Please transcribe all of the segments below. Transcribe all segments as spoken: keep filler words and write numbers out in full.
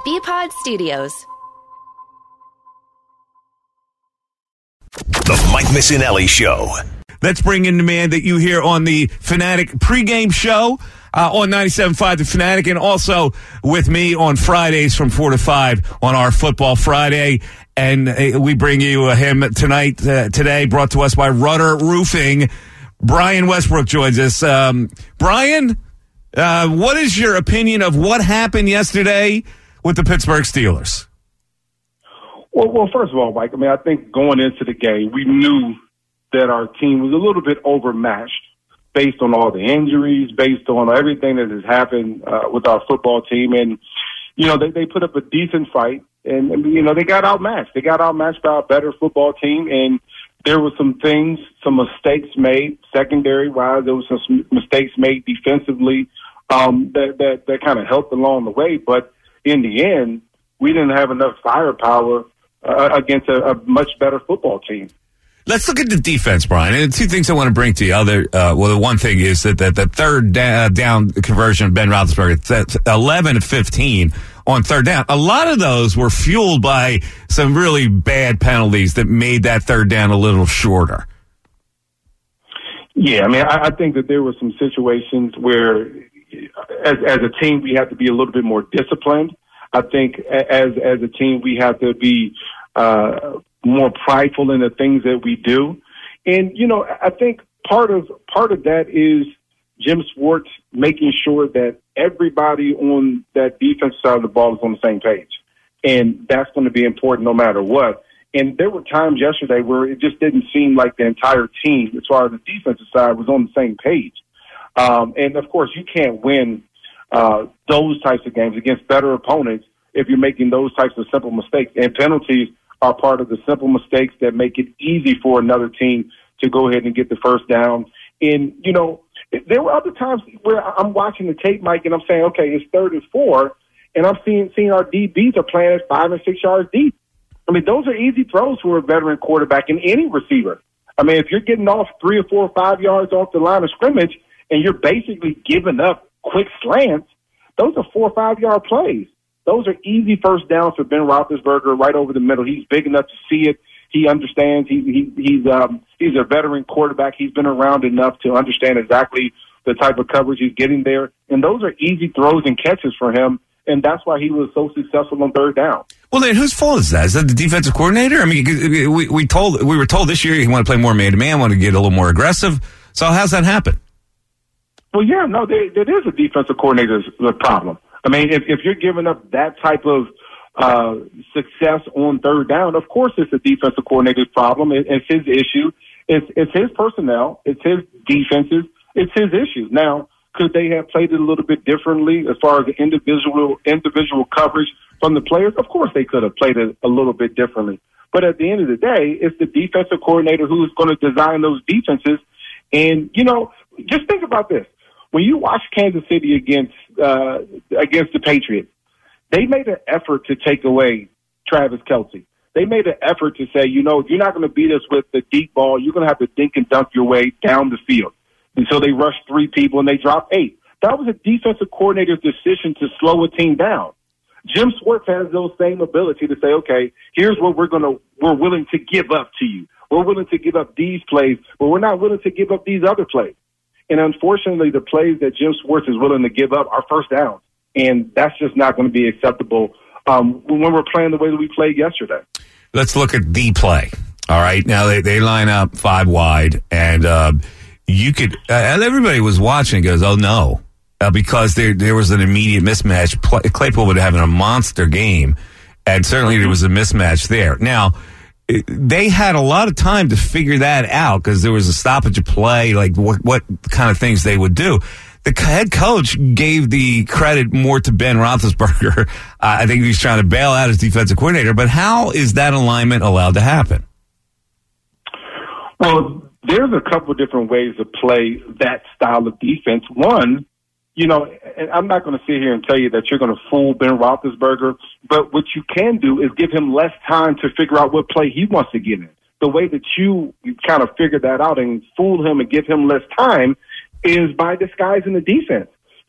B-Pod Studios. The Mike Missinelli Show. Let's bring in the man that you hear on the Fanatic pregame show uh, on ninety-seven point five The Fanatic, and also with me on Fridays from four to five on our Football Friday. And uh, we bring you uh, him tonight, uh, today, brought to us by Rudder Roofing. Brian Westbrook joins us. Um, Brian, uh, what is your opinion of what happened yesterday with the Pittsburgh Steelers? Well, well, first of all, Mike, I mean, I think going into the game, we knew that our team was a little bit overmatched based on all the injuries, based on everything that has happened uh, with our football team. And, you know, they, they put up a decent fight, and, and, you know, they got outmatched. They got outmatched by a better football team, and there were some things, some mistakes made secondary-wise. There were some mistakes made defensively um, that, that, that kind of helped along the way. But in the end, we didn't have enough firepower uh, against a, a much better football team. Let's look at the defense, Brian. And two things I want to bring to you. Other, uh, well, the one thing is that, that the third da- down conversion of Ben Roethlisberger, that's eleven to fifteen on third down. A lot of those were fueled by some really bad penalties that made that third down a little shorter. Yeah, I mean, I, I think that there were some situations where, as as a team, we have to be a little bit more disciplined. I think as as a team, we have to be uh, more prideful in the things that we do. And, you know, I think part of part of that is Jim Schwartz making sure that everybody on that defensive side of the ball is on the same page. And that's going to be important no matter what. And there were times yesterday where it just didn't seem like the entire team, as far as the defensive side, was on the same page. Um, and, of course, you can't win uh, those types of games against better opponents if you're making those types of simple mistakes. And penalties are part of the simple mistakes that make it easy for another team to go ahead and get the first down. And, you know, there were other times where I'm watching the tape, Mike, and I'm saying, okay, it's third and four, and I'm seeing seeing our D Bs are playing at five and six yards deep. I mean, those are easy throws for a veteran quarterback and any receiver. I mean, if you're getting off three or four or five yards off the line of scrimmage and you're basically giving up quick slants, those are four or five-yard plays. Those are easy first downs for Ben Roethlisberger right over the middle. He's big enough to see it. He understands. He, he, he's um, he's a veteran quarterback. He's been around enough to understand exactly the type of coverage he's getting there. And those are easy throws and catches for him, and that's why he was so successful on third down. Well, then whose fault is that? Is that the defensive coordinator? I mean, we, we told we were told this year he wanted to play more man-to-man, wanted to get a little more aggressive. So how's that happen? Well, yeah, no, there, there is a defensive coordinator's problem. I mean, if, if you're giving up that type of uh, success on third down, of course it's a defensive coordinator's problem. It, it's his issue. It's, it's his personnel. It's his defenses. It's his issue. Now, could they have played it a little bit differently as far as the individual individual coverage from the players? Of course they could have played it a little bit differently. But at the end of the day, it's the defensive coordinator who's going to design those defenses. And, you know, just think about this. When you watch Kansas City against uh, against the Patriots, they made an effort to take away Travis Kelce. They made an effort to say, you know, if you're not going to beat us with the deep ball, you're going to have to dink and dunk your way down the field. And so they rushed three people and they dropped eight. That was a defensive coordinator's decision to slow a team down. Jim Schwartz has those same ability to say, okay, here's what we're going to, we're willing to give up to you. We're willing to give up these plays, but we're not willing to give up these other plays. And unfortunately, the plays that Jim Schwartz is willing to give up are first downs. And that's just not going to be acceptable um, when we're playing the way that we played yesterday. Let's look at the play. All right. Now, they, they line up five wide, and uh, you could uh, – everybody was watching and goes, oh, no, uh, because there there was an immediate mismatch. Claypool would have having a monster game, and certainly there was a mismatch there. Now – they had a lot of time to figure that out because there was a stoppage of play, like what, what kind of things they would do. The head coach gave the credit more to Ben Roethlisberger. Uh, I think he was trying to bail out his defensive coordinator. But how is that alignment allowed to happen? Well, there's a couple of different ways to play that style of defense. One, you know, and I'm not going to sit here and tell you that you're going to fool Ben Roethlisberger, but what you can do is give him less time to figure out what play he wants to get in. The way that you, you kind of figure that out and fool him and give him less time is by disguising the defense.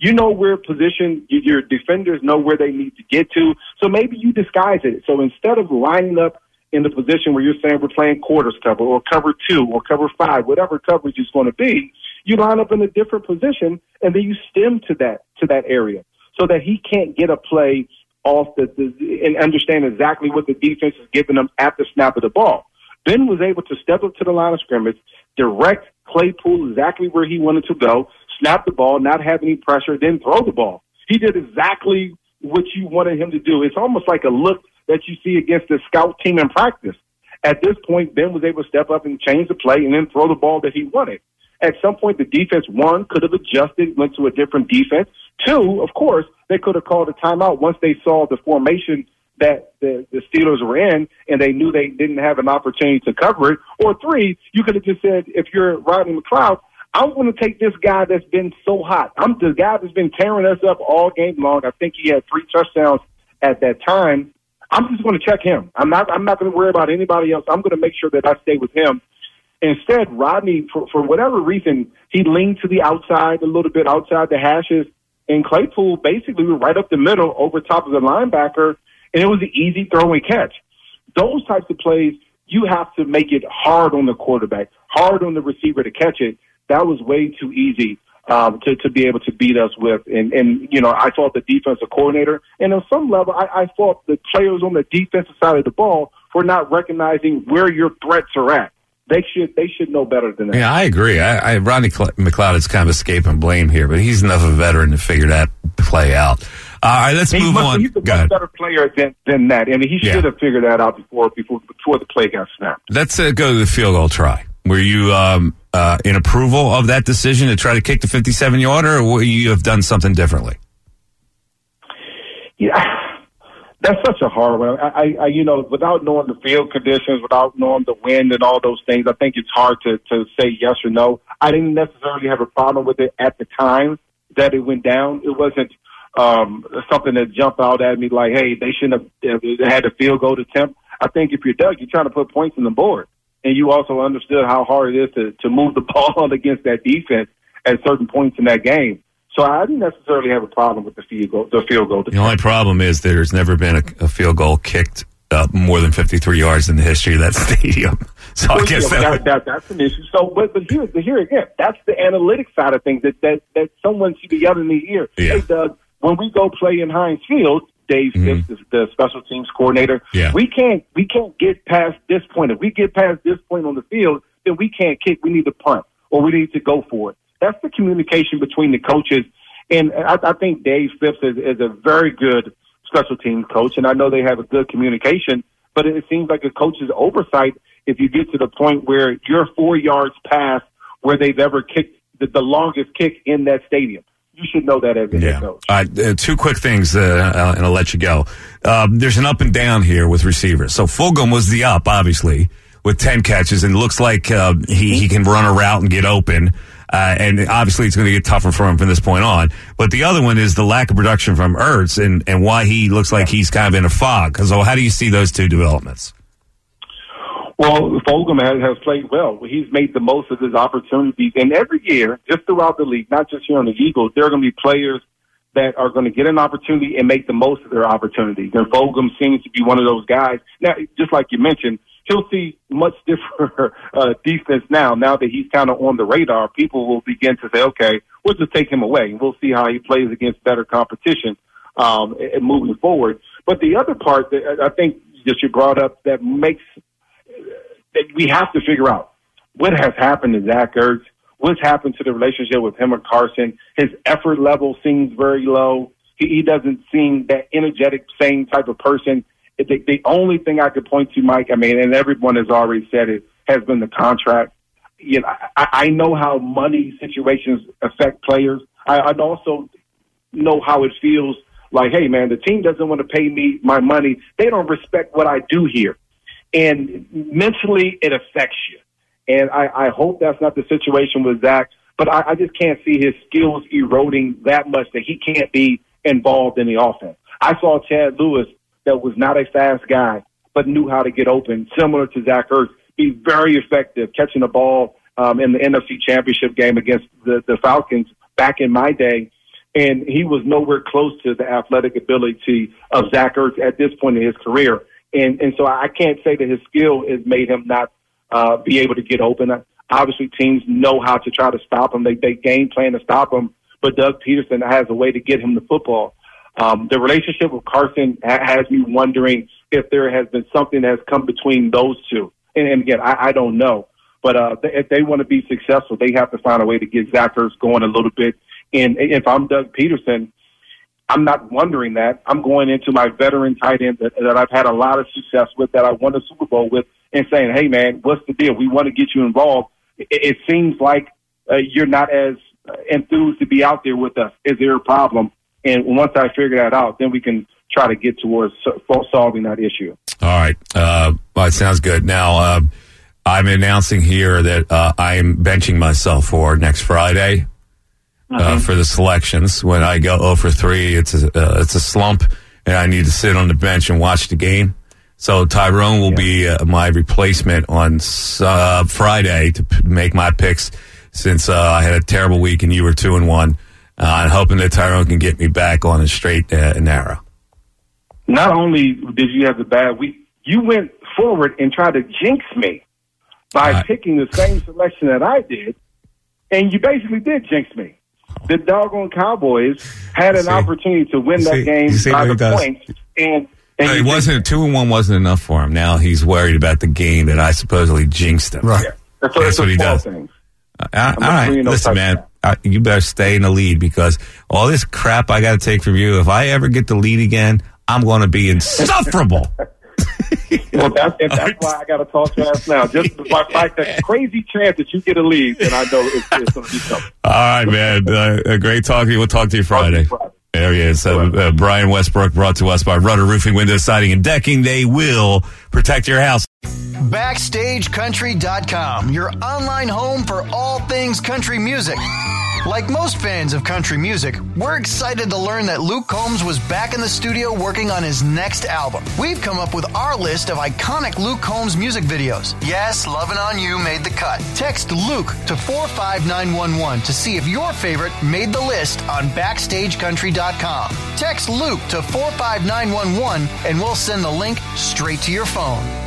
You know where position, your defenders know where they need to get to. So maybe you disguise it. So instead of lining up in the position where you're saying we're playing quarters cover or cover two or cover five, whatever coverage is going to be, you line up in a different position and then you stem to that to that area so that he can't get a play off the, the and understand exactly what the defense is giving him at the snap of the ball. Ben was able to step up to the line of scrimmage, direct Claypool exactly where he wanted to go, snap the ball, not have any pressure, then throw the ball. He did exactly what you wanted him to do. It's almost like a look that you see against the scout team in practice. At this point, Ben was able to step up and change the play and then throw the ball that he wanted. At some point, the defense, one, could have adjusted, went to a different defense. Two, of course, they could have called a timeout once they saw the formation that the, the Steelers were in and they knew they didn't have an opportunity to cover it. Or three, you could have just said, if you're Rodney McLeod, I'm going to take this guy that's been so hot. I'm the guy that's been tearing us up all game long. I think he had three touchdowns at that time. I'm just going to check him. I'm not I'm not going to worry about anybody else. I'm going to make sure that I stay with him. Instead, Rodney, for, for whatever reason, he leaned to the outside a little bit, outside the hashes, and Claypool basically was right up the middle over top of the linebacker, and it was an easy throw and catch. Those types of plays, you have to make it hard on the quarterback, hard on the receiver to catch it. That was way too easy um, to, to be able to beat us with. And, and, you know, I thought the defensive coordinator, and on some level, I, I thought the players on the defensive side of the ball for not recognizing where your threats are at. They should they should know better than that. Yeah, I agree. I, I Rodney McLeod is kind of escaping blame here, but he's enough of a veteran to figure that play out. Uh, all right, let's he move must, on. He's a much better player than, than that. I mean, he Yeah. should have figured that out before before before the play got snapped. Let's uh, go to the field goal try. Were you um, uh, in approval of that decision to try to kick the fifty-seven yarder, or would you have done something differently? Yeah, that's such a hard one. I, I, I, you know, without knowing the field conditions, without knowing the wind and all those things, I think it's hard to, to say yes or no. I didn't necessarily have a problem with it at the time that it went down. It wasn't um, something that jumped out at me like, hey, they shouldn't have had a field goal attempt. I think if you're Doug, you're trying to put points on the board. And you also understood how hard it is to, to move the ball against that defense at certain points in that game. So I didn't necessarily have a problem with the field goal. The field goal. The only problem is there's never been a, a field goal kicked uh, more than fifty-three yards in the history of that stadium. So I well, guess yeah, that, that, that that's an issue. So, but, but here, but here again, that's the analytics side of things that that, that someone should be yelling in the ear. Yeah. Hey, Doug, when we go play in Heinz Field, Dave Mm-hmm. Phipps, the, the special teams coordinator, Yeah. we can't we can't get past this point. If we get past this point on the field, then we can't kick. We need to punt or we need to go for it. That's the communication between the coaches. And I, I think Dave Phipps is, is a very good special teams coach, and I know they have a good communication, but it seems like a coach's oversight if you get to the point where you're four yards past where they've ever kicked the, the longest kick in that stadium. You should know that as a yeah. head coach. All right, uh, two quick things, uh, and I'll let you go. Um, there's an up and down here with receivers. So Fulgham was the up, obviously, with ten catches, and it looks like uh, he, he can run a route and get open. Uh, and obviously it's going to get tougher for him from this point on. But the other one is the lack of production from Ertz and, and why he looks like he's kind of in a fog. So how do you see those two developments? Well, Fulgham has, has played well. He's made the most of his opportunities. And every year, just throughout the league, not just here on the Eagles, there are going to be players that are going to get an opportunity and make the most of their opportunities. And Fulgham seems to be one of those guys. Now, just like you mentioned, he'll see much different uh, defense now. Now that he's kind of on the radar, people will begin to say, okay, we'll just take him away. And we'll see how he plays against better competition um, and moving forward. But the other part that I think that you brought up that makes that we have to figure out what has happened to Zach Ertz, what's happened to the relationship with him and Carson. His effort level seems very low. He, he doesn't seem that energetic, same type of person. The, the only thing I could point to, Mike, I mean, and everyone has already said it, has been the contract. You know, I, I know how money situations affect players. I, I also know how it feels like, hey, man, the team doesn't want to pay me my money. They don't respect what I do here. And mentally, it affects you. And I, I hope that's not the situation with Zach, but I, I just can't see his skills eroding that much that he can't be involved in the offense. I saw Chad Lewis, that was not a fast guy, but knew how to get open, similar to Zach Ertz, be very effective catching the ball um, in the N F C Championship game against the, the Falcons back in my day. And he was nowhere close to the athletic ability of Zach Ertz at this point in his career. And and so I can't say that his skill has made him not uh, be able to get open. Obviously, teams know how to try to stop him. They, they game plan to stop him. But Doug Peterson has a way to get him the football. Um, the relationship with Carson ha- has me wondering if there has been something that has come between those two. And, and again, I, I don't know. But uh, they, if they want to be successful, they have to find a way to get Zach Ertz going a little bit. And if I'm Doug Peterson, I'm not wondering that. I'm going into my veteran tight end that, that I've had a lot of success with, that I won a Super Bowl with, and saying, hey, man, what's the deal? We want to get you involved. It, it seems like uh, you're not as enthused to be out there with us. Is there a problem? And once I figure that out, then we can try to get towards solving that issue. All right. Uh, well, it sounds good. Now, uh, I'm announcing here that uh, I am benching myself for next Friday. Uh, for the selections. When I go oh for three, it's a, uh, it's a slump, and I need to sit on the bench and watch the game. So Tyrone will yeah. be uh, my replacement on uh, Friday to p- make my picks, since uh, I had a terrible week and you were two and one. Uh, I'm hoping that Tyrone can get me back on a straight uh, and narrow. Not only did you have the bad week, you went forward and tried to jinx me by uh, picking the same selection that I did, and you basically did jinx me. The doggone Cowboys had an see, opportunity to win that see, game by the points, and, and it wasn't two and one wasn't enough for him. Now he's worried about the game that I supposedly jinxed him. Right, yeah. that's, that's what he does. Things. Uh, all right, listen, man, uh, you better stay in the lead, because all this crap I got to take from you. If I ever get the lead again, I'm going to be insufferable. Well, that's, and that's why I got to talk fast now. Just by like that crazy chance that you get a lead, and I know it's, it's going to be something. All right, man. Uh, great talking to you. We'll talk to you Friday. Friday. There he is. Uh, uh, Brian Westbrook, brought to us by Rudder Roofing, Window Siding, and Decking. They will protect your house. Backstage Country dot com, your online home for all things country music. Like most fans of country music, we're excited to learn that Luke Combs was back in the studio working on his next album. We've come up with our list of iconic Luke Combs music videos. Yes, Lovin' On You made the cut. Text Luke to four five nine one one to see if your favorite made the list on Backstage Country dot com. Text Luke to four five nine one one and we'll send the link straight to your phone.